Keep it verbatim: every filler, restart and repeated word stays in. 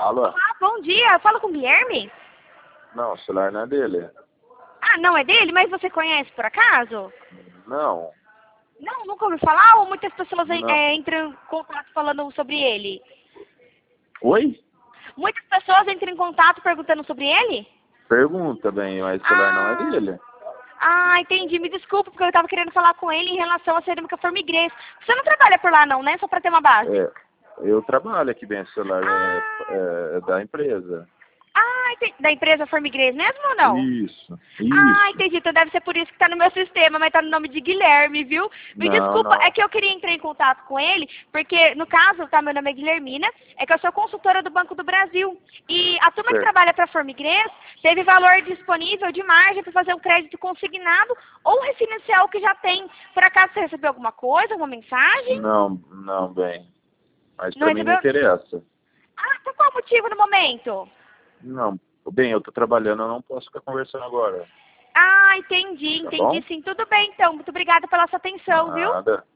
Alô? Olá, bom dia. Eu falo com o Guilherme? Não, o celular não é dele. Ah, não é dele? Mas você conhece por acaso? Não, Não, nunca ouviu falar ou muitas pessoas não. é, entram em contato falando sobre ele? Oi? Muitas pessoas entram em contato perguntando sobre ele? Pergunta bem, mas o celular não é Ah, dele. ah, entendi. Me desculpa, porque eu estava querendo falar com ele em relação à cerâmica formiguês. Você não trabalha por lá não, né? Só para ter uma base. É, eu trabalho aqui bem, o celular é, Ah, é- é da empresa. ah, entendi. Da empresa Formiguês mesmo ou não? Isso, Ah, isso. entendi. Então deve ser por isso que tá no meu sistema, mas tá no nome de Guilherme, viu? Me Não, desculpa, é não. que eu queria entrar em contato com ele, porque, no caso, tá, meu nome é Guilhermina, é que eu sou consultora do Banco do Brasil. E a turma que Certo. trabalha para Formiguês teve valor disponível de margem para fazer um crédito consignado ou refinanciar o que já tem. Por acaso você recebeu alguma coisa, alguma mensagem? Não, não, bem. Mas Não pra mim não recebeu? interessa. Ah, por qual motivo no momento? Não, bem, eu tô trabalhando, eu não posso ficar conversando agora. Ah, entendi, Tá entendi bom? sim. Tudo bem, então. Muito obrigada pela sua atenção, viu? Nada.